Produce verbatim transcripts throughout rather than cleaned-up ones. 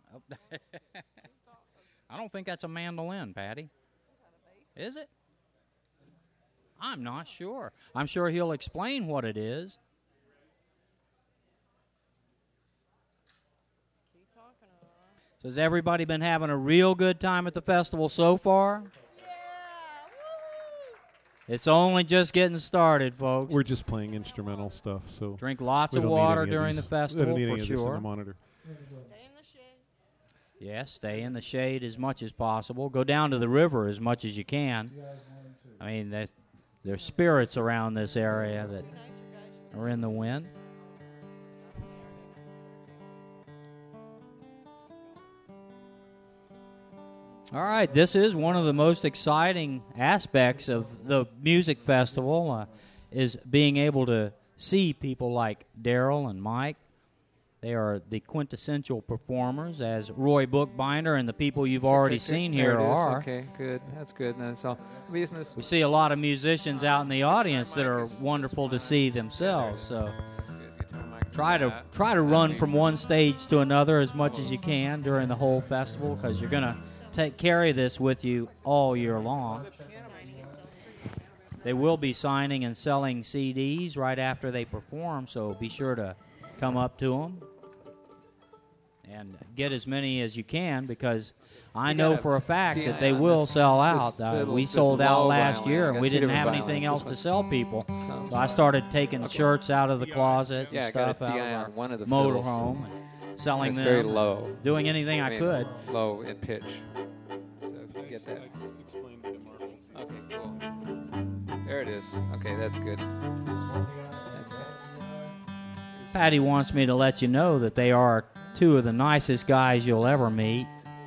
I don't think that's a mandolin, Patty. Is it? I'm not sure. I'm sure he'll explain what it is. So has everybody been having a real good time at the festival so far? It's only just getting started, folks. We're just playing instrumental stuff, so drink lots of water during the festival, we don't need for any of sure. This on the monitor. Stay in the shade. Yes, stay in the shade as much as possible. Go down to the river as much as you can. I mean, there's, there's spirits around this area that are in the wind. All right, this is one of the most exciting aspects of the music festival, uh, is being able to see people like Daryl and Mike. They are the quintessential performers, as Roy Bookbinder and the people you've already seen here there it is. are. Okay, good. That's good. That's all. Business. We see a lot of musicians out in the audience that are wonderful to see themselves. So try to try to run from one stage to another as much as you can during the whole festival, because you're going to take carry this with you all year long. They will be signing and selling C Ds right after they perform, so be sure to come up to them and get as many as you can, because I know for a fact that they will sell out. Uh, we sold out last year, and we didn't have anything else to sell people. So I started taking shirts out of the closet and stuff out of our motorhome and selling them. It's very low. Doing anything I could. Low in pitch. So if you get that. Explain the marbles. Okay, cool. There it is. Okay, that's good. That's good. Patty wants me to let you know that they are two of the nicest guys you'll ever meet.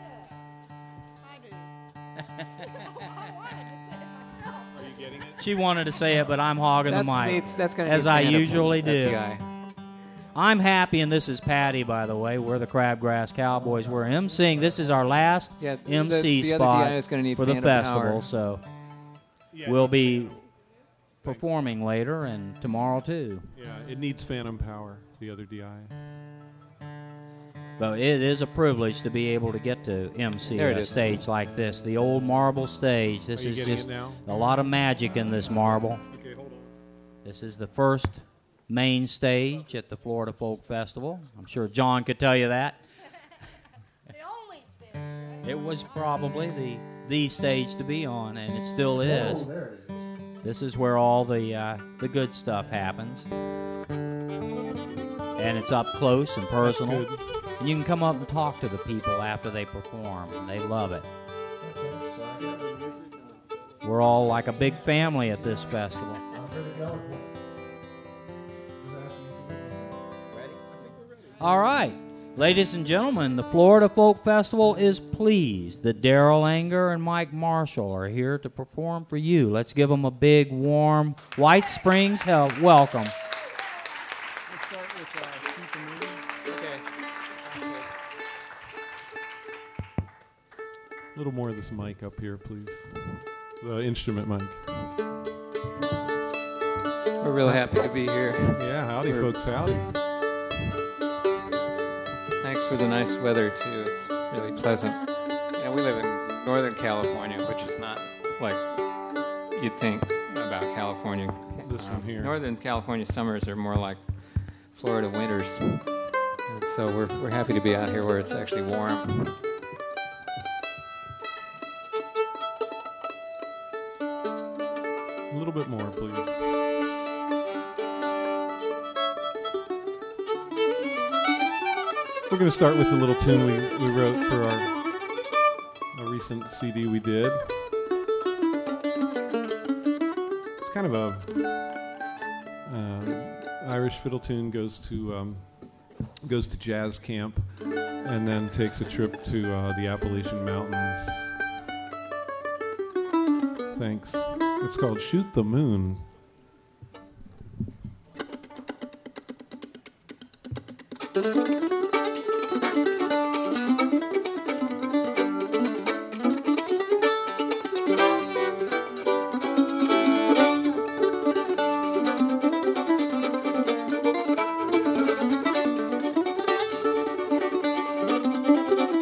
She wanted to say it, but I'm hogging That's the mic, neat. That's gonna as be I tandem. usually That's do. the guy. I'm happy, and this is Patty, by the way. We're the Crabgrass Cowboys. We're emceeing. This is our last Yeah, M C the, the spot other D I is gonna need for the phantom festival, power. so Yeah, we'll be performing later and tomorrow, too. Yeah, it needs phantom power, the other D I. But it is a privilege to be able to get to M C There it a is. stage like this, the old marble stage. This Are you is getting just it now? a lot of magic in this marble. Okay, hold on. This is the first main stage at the Florida Folk Festival. I'm sure John could tell you that. The only stage, right? It was probably the the stage to be on, and it still is. Oh, there it is. This is where all the uh, the good stuff happens, and it's up close and personal. Good. And you can come up and talk to the people after they perform, and they love it. Okay, so I got the music and it's, uh, We're all like a big family at this festival. I'm ready to go. Just ask me if you're ready. All right, ladies and gentlemen, the Florida Folk Festival is pleased that Daryl Anger and Mike Marshall are here to perform for you. Let's give them a big, warm White Springs help welcome. Let's start with uh, Shoot the Moon. A little more of this mic up here, please. The instrument mic. We're real happy to be here. Yeah, howdy, We're- folks, howdy. Thanks for the nice weather, too. It's really pleasant. You know, we live in Northern California, which is not like you'd think about California. This one here. Northern California summers are more like Florida winters. And so we're, we're happy to be out here where it's actually warm. A little bit more, please. We're going to start with the little tune we, we wrote for our, our recent C D we did. It's kind of a uh, Irish fiddle tune. Goes to um, goes to jazz camp, and then takes a trip to uh, the Appalachian Mountains. Thanks. It's called Shoot the Moon. Thank you.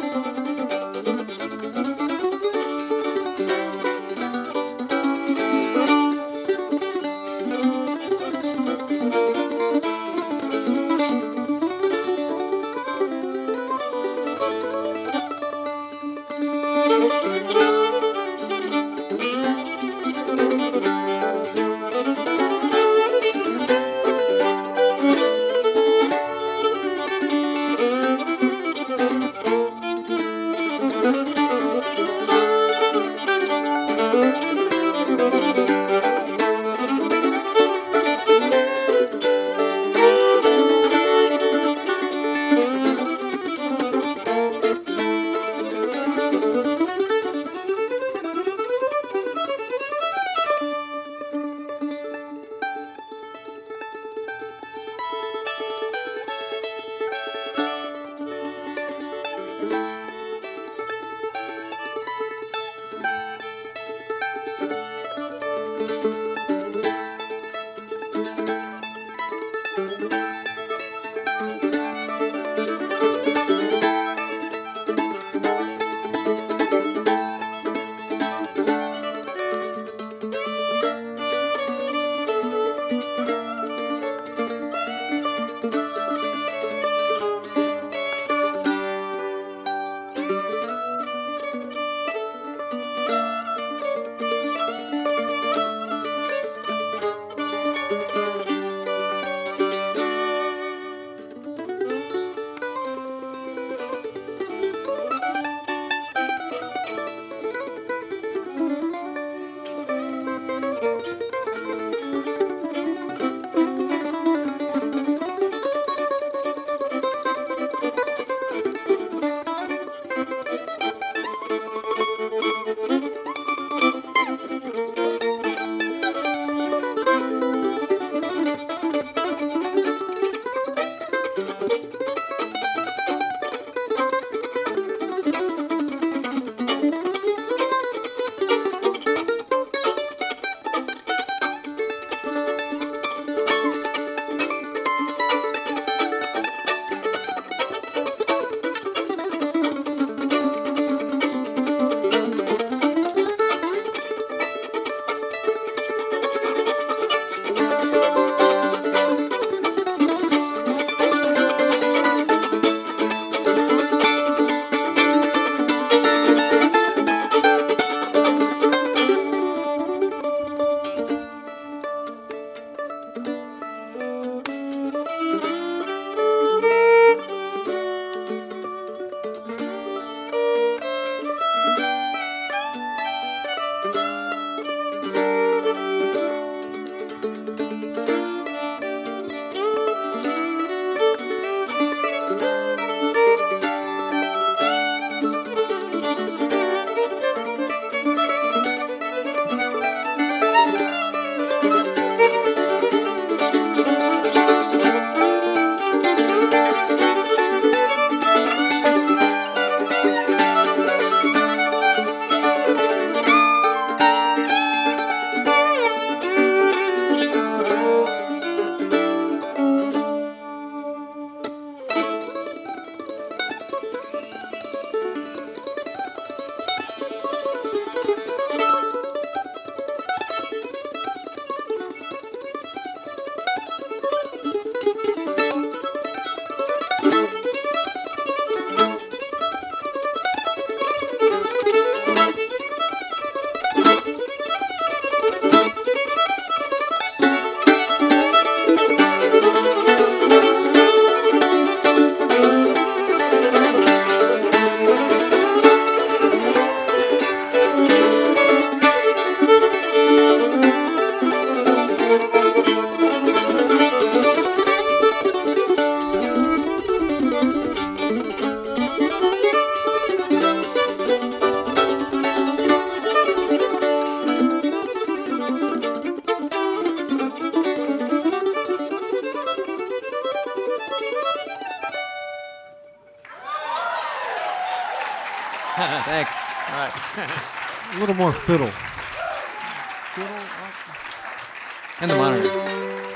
Thanks. All right. A little more fiddle. And the monitor.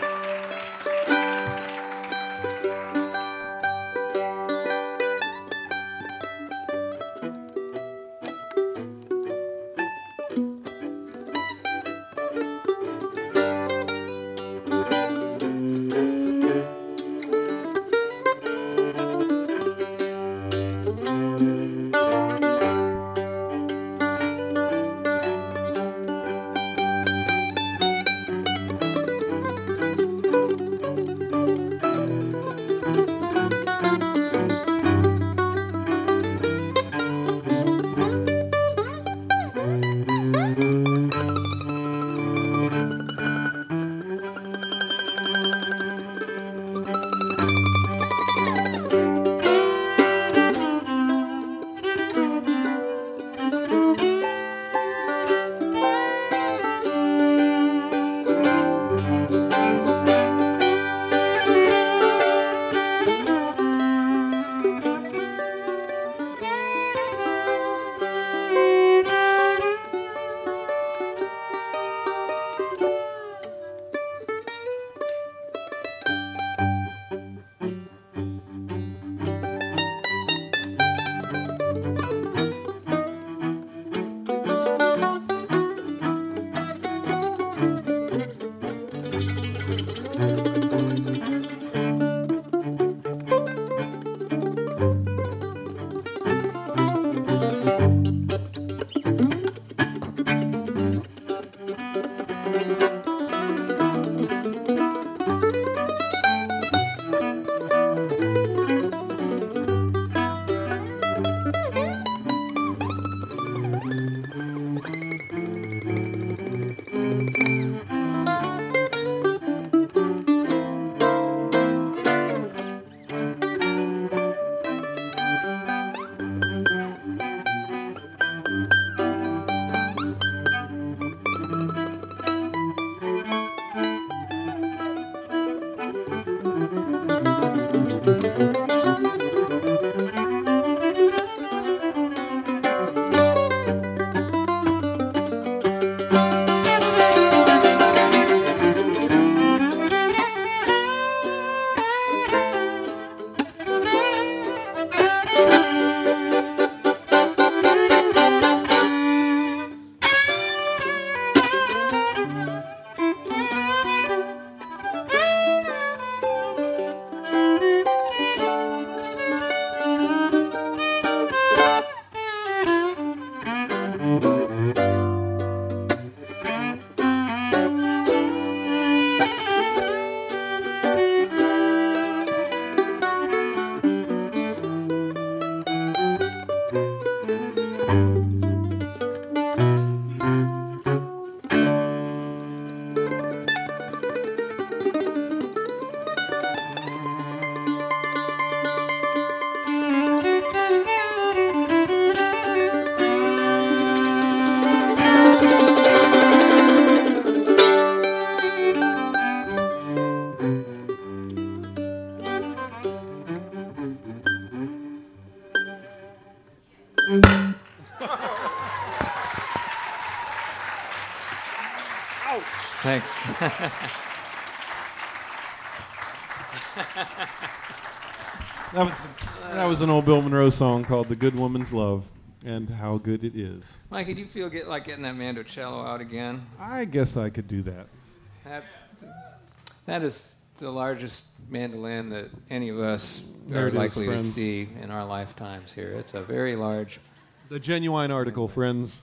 Thanks. That was that was an old Bill Monroe song called "The Good Woman's Love," and how good it is. Mike, did you feel get like getting that mandocello out again? I guess I could do that. That, that is the largest mandolin that any of us There are it is, likely to friends. see in our lifetimes here. It's a very large. The genuine article, friends.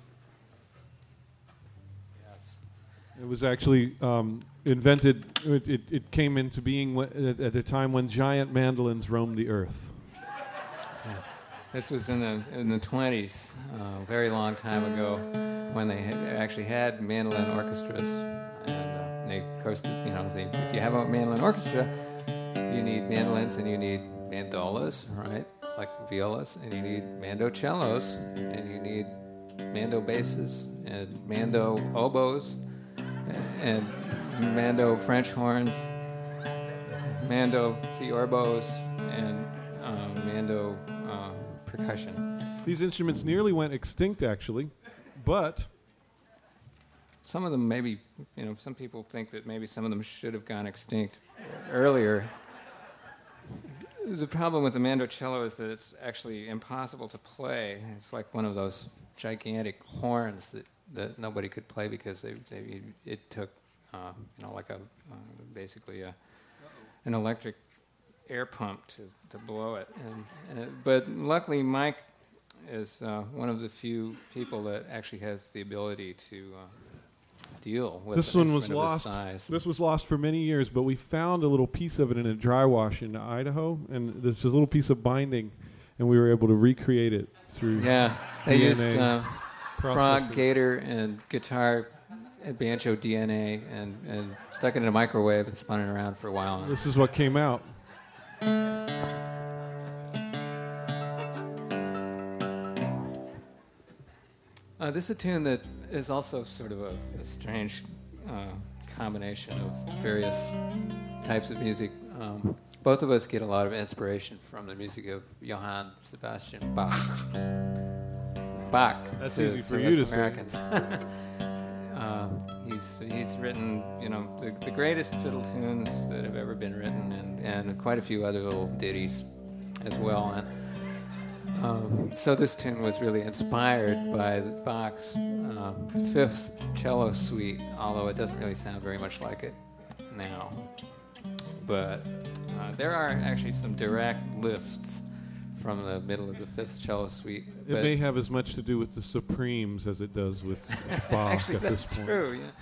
Yes. It was actually um, invented. It, it, it came into being w- at, at a time when giant mandolins roamed the earth. Yeah. This was in the in the twenties, uh, a very long time ago, when they had actually had mandolin orchestras, and uh, they, of course, you know, they, if you have a mandolin orchestra, you need mandolins and you need mandolas, right, like violas, and you need mandocellos, and you need mando basses and mando oboes, and mando French horns, mando theorbos, and uh, mando uh, percussion. These instruments nearly went extinct, actually, but some of them maybe, you know, some people think that maybe some of them should have gone extinct earlier. The problem with the mandocello is that it's actually impossible to play. It's like one of those gigantic horns that, that nobody could play because they, they it took, uh, you know, like a uh, basically a, an electric air pump to, to blow it. And, and it, but luckily, Mike is uh, one of the few people that actually has the ability to uh, deal with this an one was instrument of lost. this size. This was lost for many years, but we found a little piece of it in a dry wash in Idaho, and there's a little piece of binding, and we were able to recreate it through. Yeah, they D N A used uh, frog, processing. gator, and guitar and banjo D N A, and, and stuck it in a microwave and spun it around for a while. This is what came out. Uh, this is a tune that is also sort of a, a strange uh, combination of various types of music. Um, both of us get a lot of inspiration from the music of Johann Sebastian Bach. Bach. That's to, easy for to you us to say. Americans. um, he's he's written, you know, the, the greatest fiddle tunes that have ever been written, and, and quite a few other little ditties as well. And Um, so this tune was really inspired by Bach's uh, Fifth Cello Suite, although it doesn't really sound very much like it now. But uh, there are actually some direct lifts from the middle of the Fifth Cello Suite. It may have as much to do with the Supremes as it does with Bach actually, at that's this point. true. Yeah.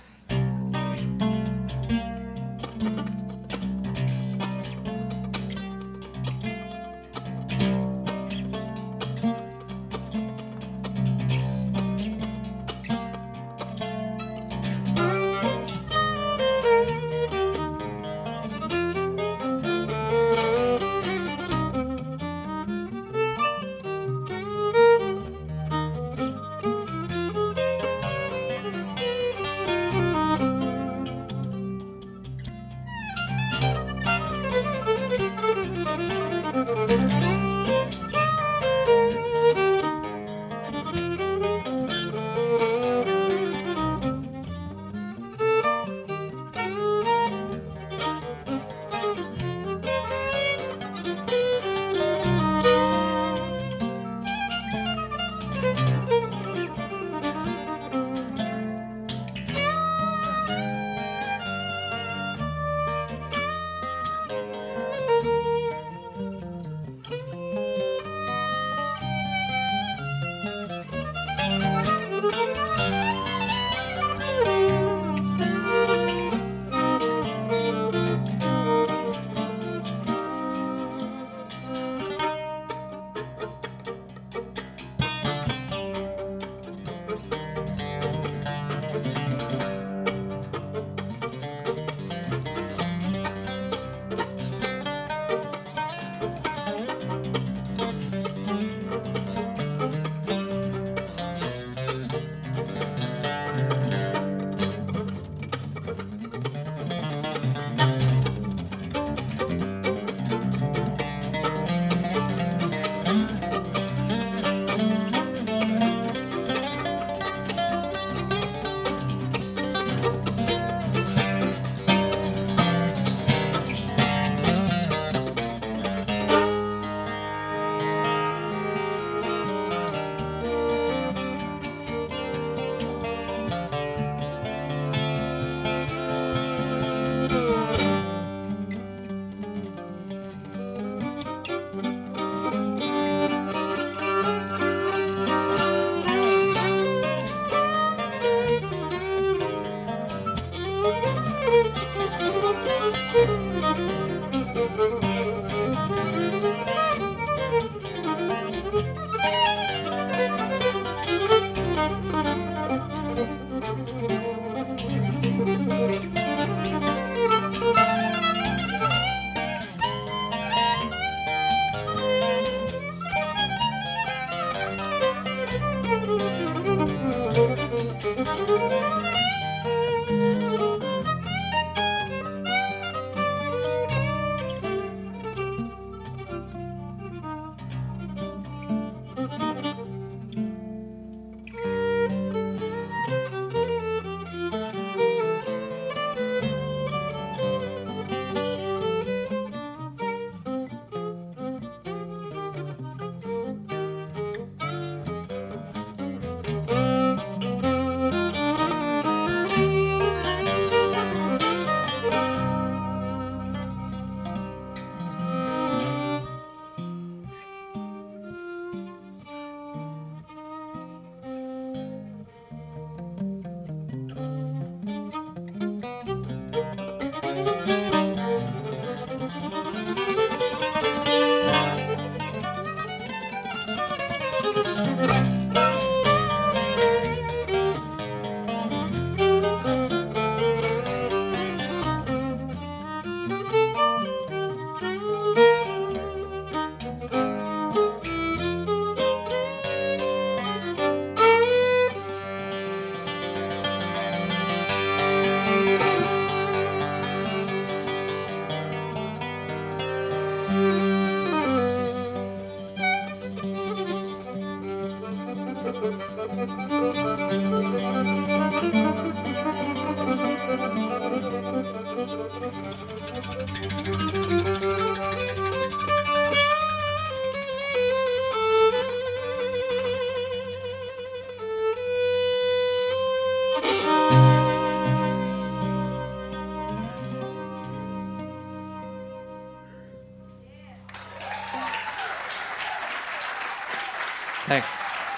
Thanks.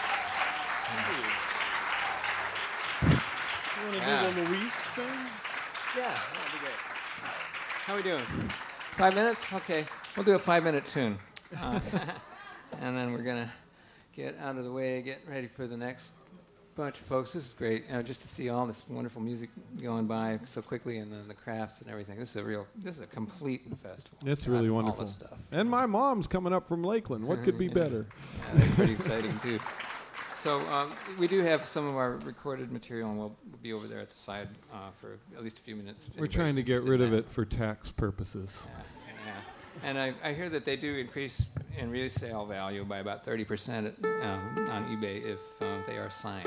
You want to Yeah. do the Luis thing? Yeah, that'd be great. How we doing? Five minutes? Okay. We'll do a five-minute tune. Uh, and then we're going to get out of the way, get ready for the next bunch of folks. This is great, you know, just to see all this wonderful music going by so quickly, and then the crafts and everything. This is a real, this is a complete festival. That's It's really got wonderful. All this stuff. And my mom's coming up from Lakeland. What could be Yeah. better? Yeah, that's pretty exciting, too. So um, we do have some of our recorded material, and we'll, we'll be over there at the side uh, for at least a few minutes. if We're anybody's trying to get interested rid in of that. it for tax purposes. Yeah, yeah. And I, I hear that they do increase in resale value by about thirty percent at, um, on eBay if uh, they are signed.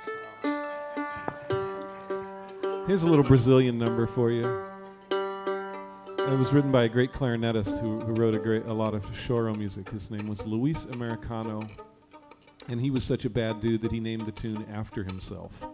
So, Here's a little Brazilian number for you. It was written by a great clarinetist who, who wrote a great a lot of choro music. His name was Luis Americano, and he was such a bad dude that he named the tune after himself.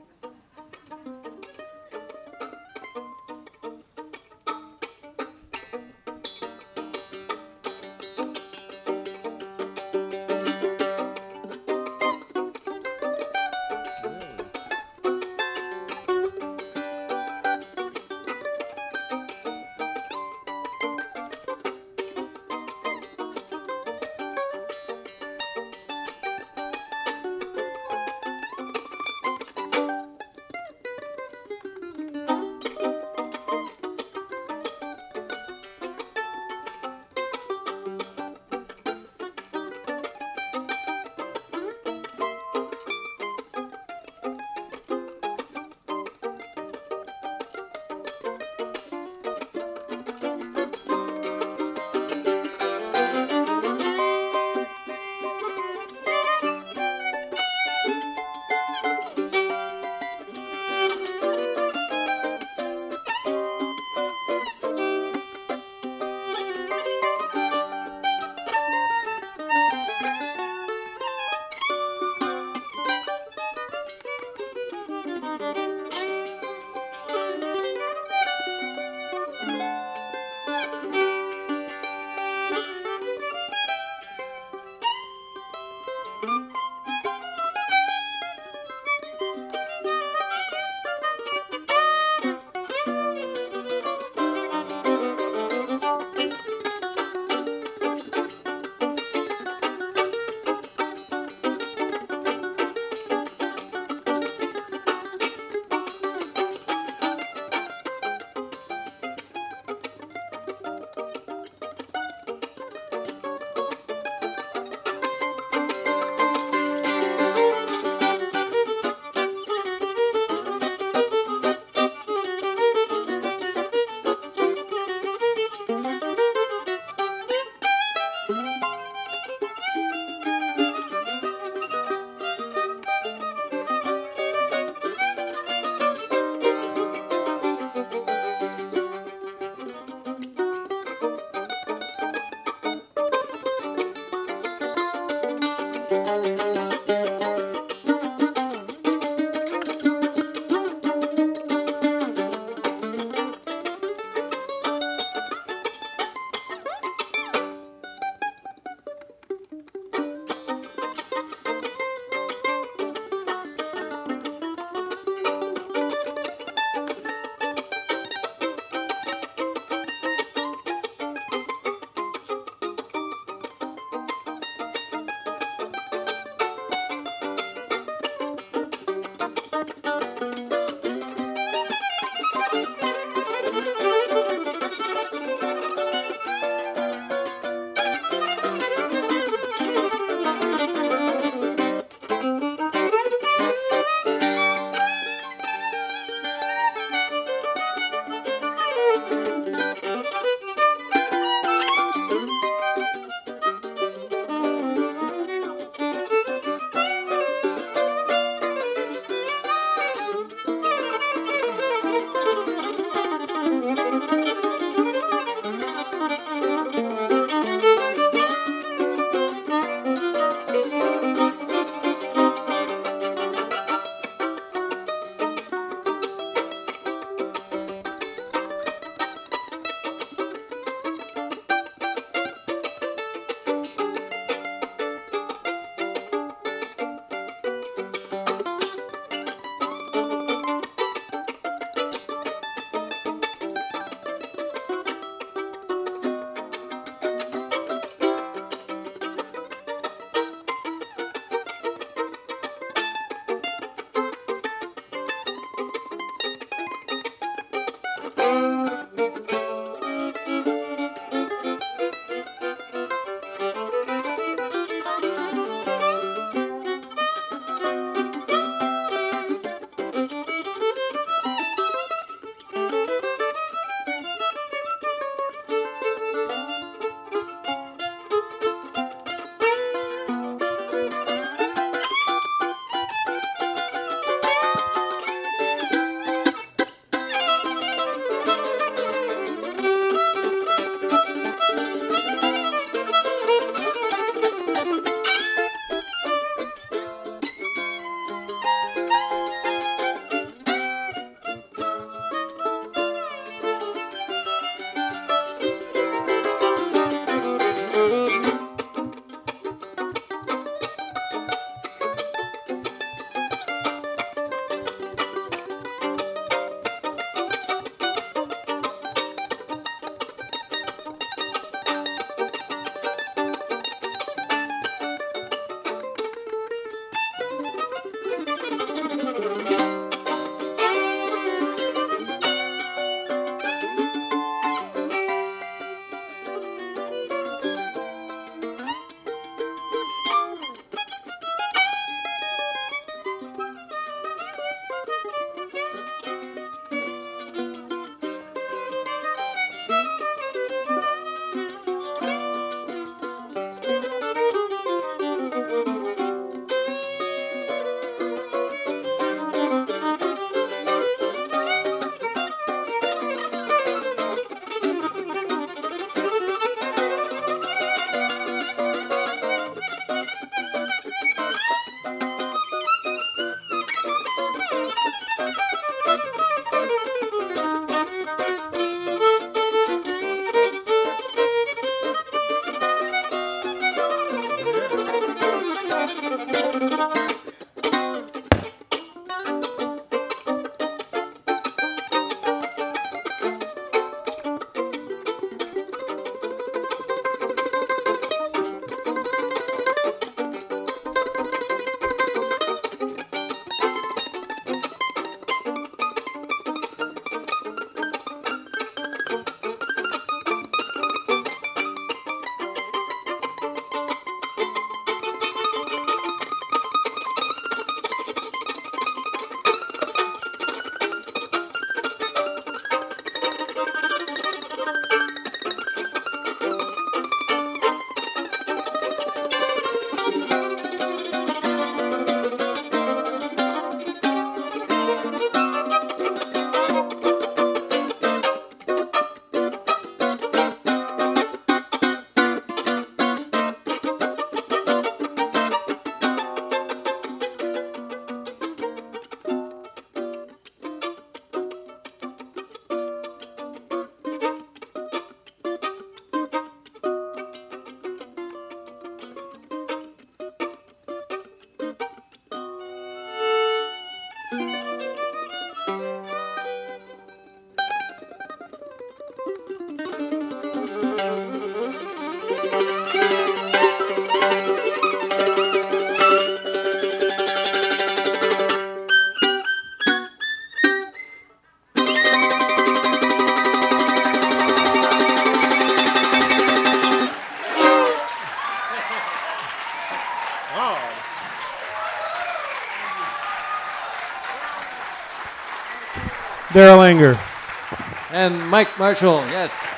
Daryl Anger. And Mike Marshall, yes.